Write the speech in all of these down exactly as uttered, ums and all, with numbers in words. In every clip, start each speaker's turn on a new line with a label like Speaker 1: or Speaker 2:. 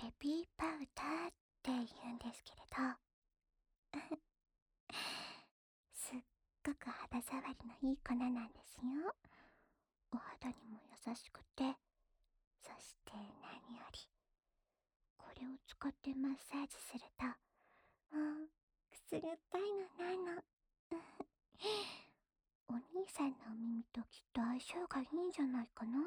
Speaker 1: ベビーパウダーって言うんですけれど、すっごく肌触りのいい粉なんですよ。お肌にも優しくて、そして何より、これを使ってマッサージすると、もう、くすぐったいのなの。お兄さんのお耳ときっと相性がいいんじゃないかなって。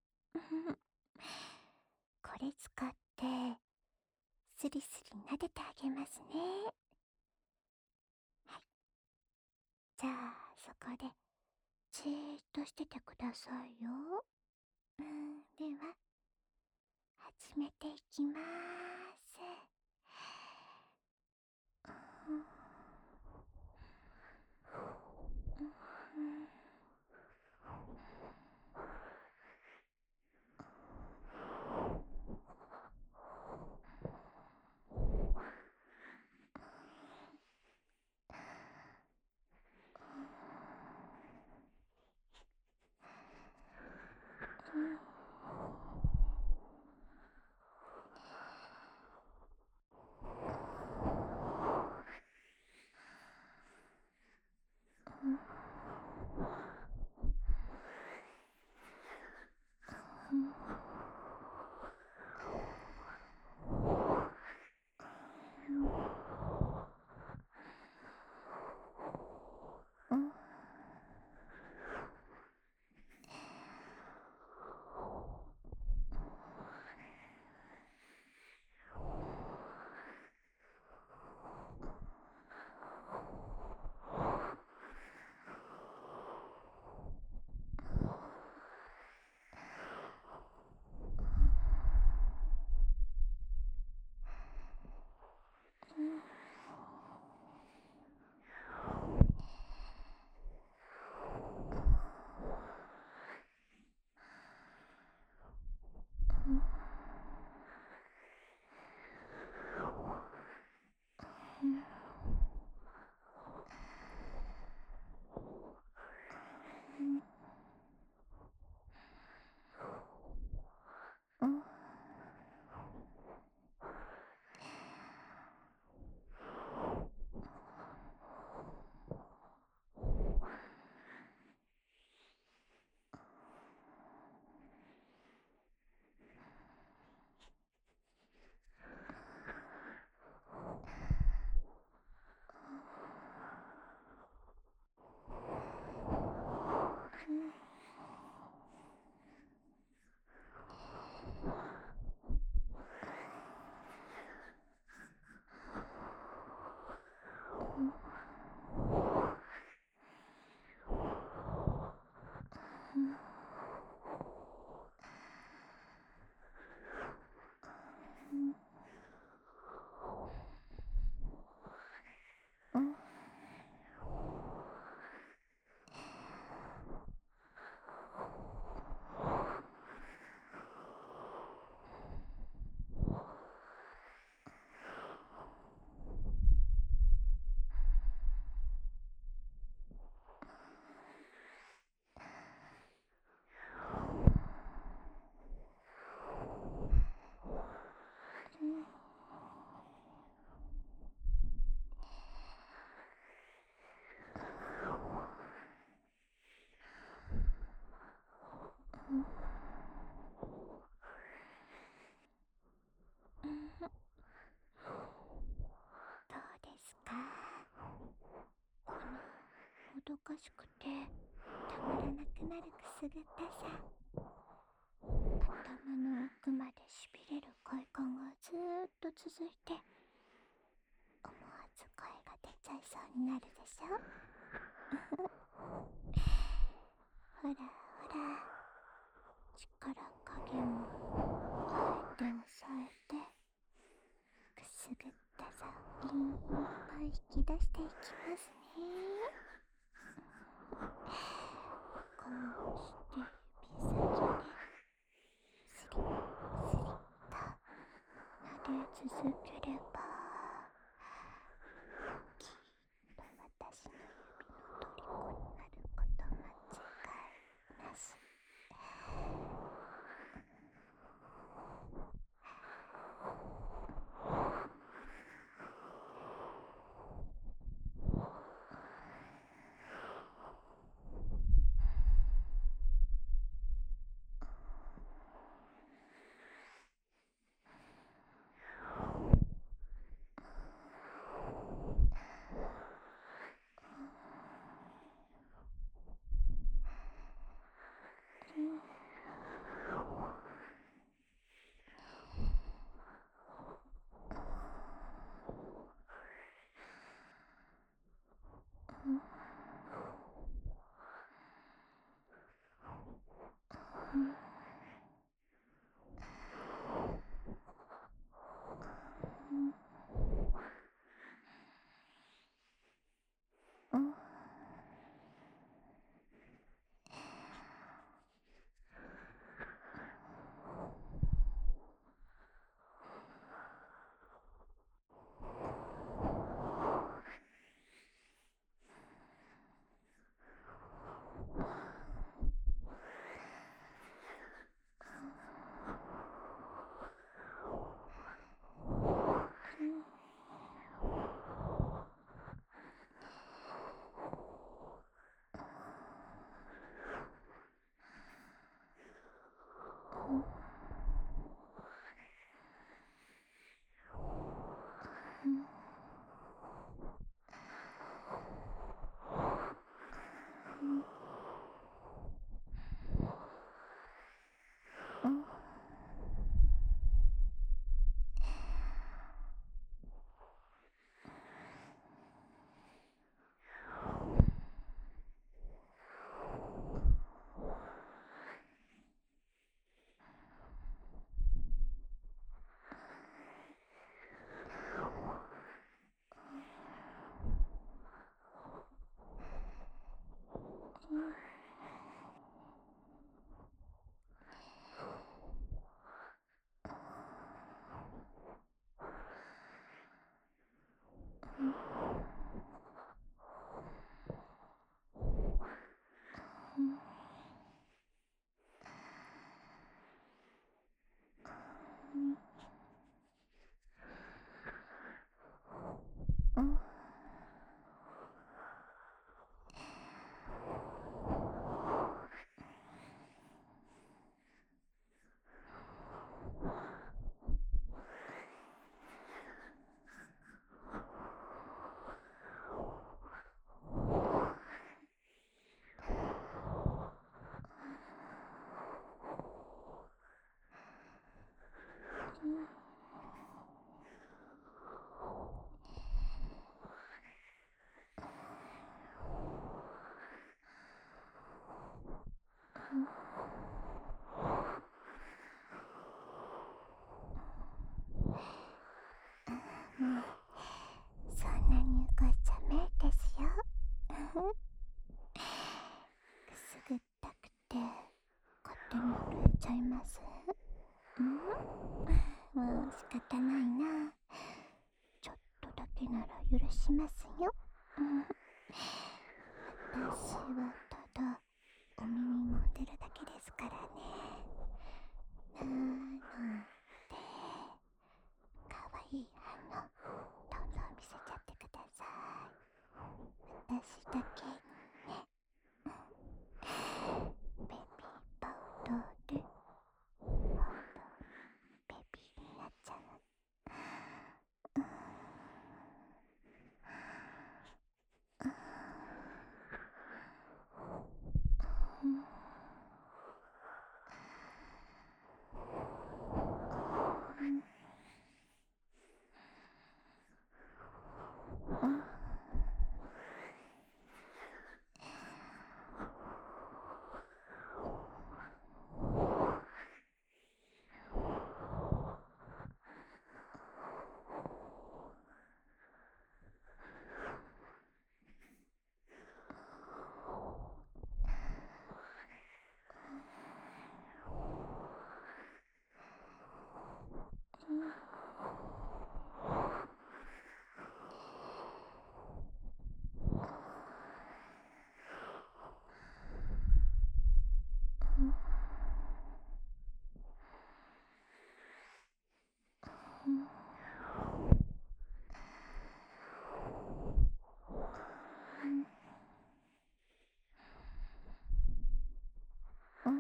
Speaker 1: これ使って、スリスリ撫でてあげますね。はい。じゃあ、そこで、じーっとしててくださいよ。うん、では、始めていきまーす。うん、うん、うん、うん、うん、うん。うん。うん。どうですか？このもどかしくてたまらなくなるくすぐったさ、頭の奥までしびれる快感がずーっと続いて、思わず声が出ちゃいそうになるでしょ。ほらほら、力加減もあえて抑えて、くすぐったさをいっぱい引き出していきますね。こうして指先でスリッスリッと撫で続ければ、きっと私の指の虜になること間違いなし。 っても震えちゃいます。うん、もう仕方ないな。ちょっとだけなら許しますよ。うん、私はただお耳もんでるだけですからね。なので、かわいい反応どんどん見せちゃってください。私だけにね。ベビーパウダーでほんとベビーになっちゃう。うん、うん、うん、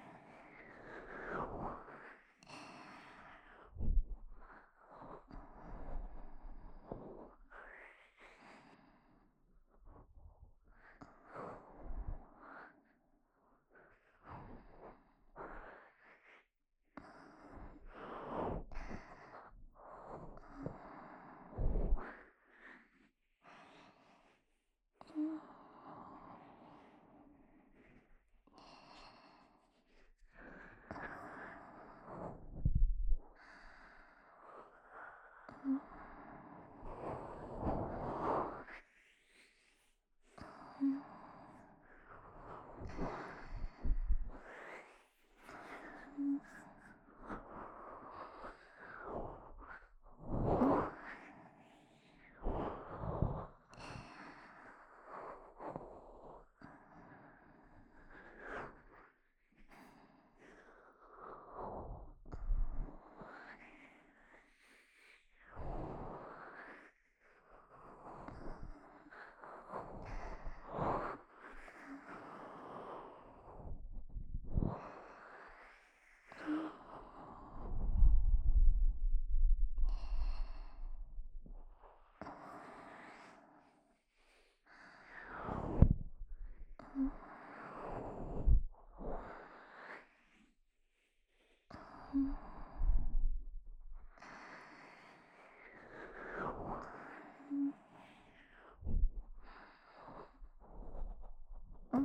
Speaker 1: うん、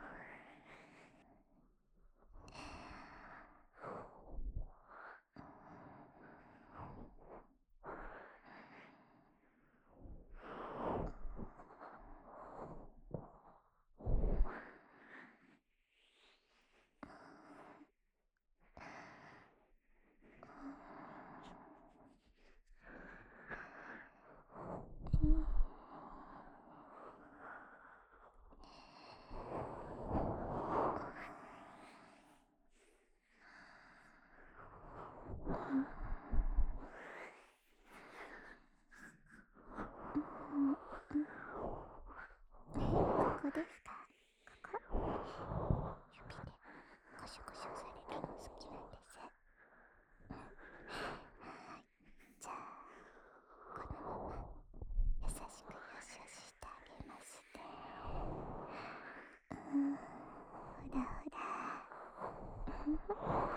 Speaker 1: ここですか？ここ指でゴシゴシ押されるの好きなんです。はい、じゃあこのまま優しくよしよししてあげますね。うん、ほらほら。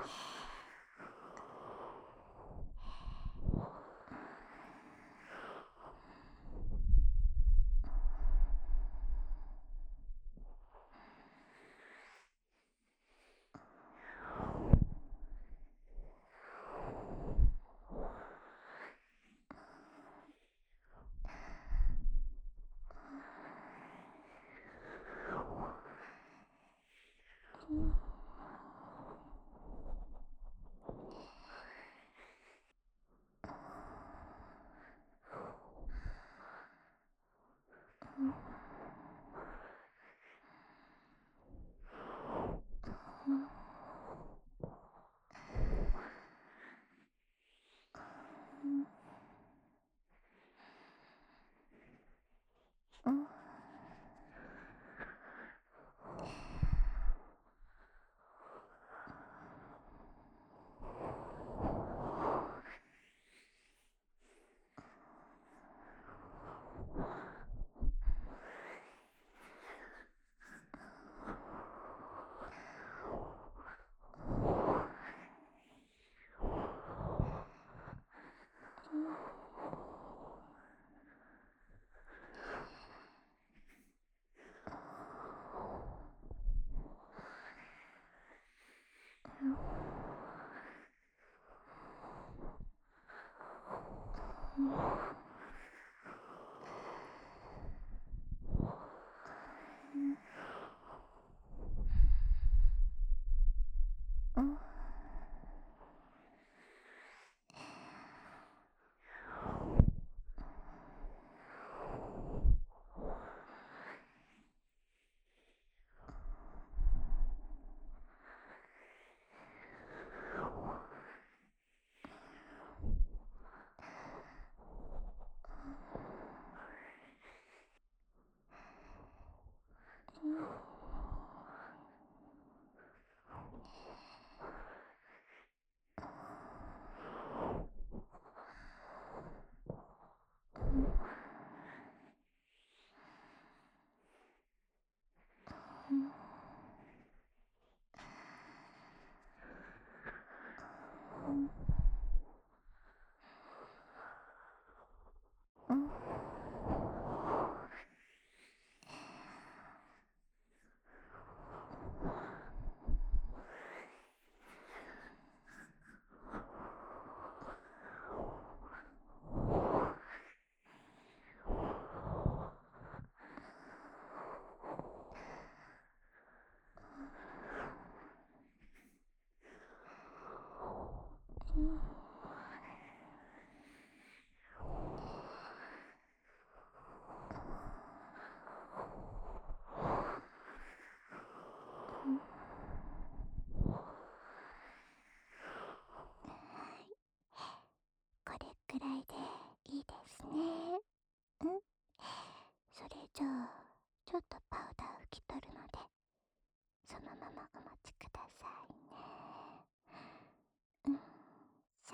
Speaker 1: これくらいでいいですね。うん。それじゃあちょっとパウダー拭き取るのでそのままお待ちくださいね。うん。しょ。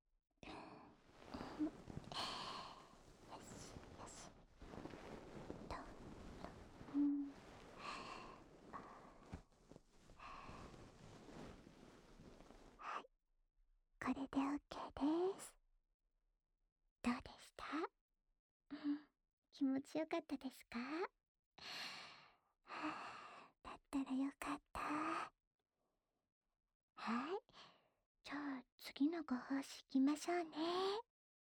Speaker 1: よしよし。と。うん。はい。これで オーケー です。どうでした？うん。気持ちよかったですか？はあ、だったらよかった。はい。じゃあ次のご奉仕行きましょうね。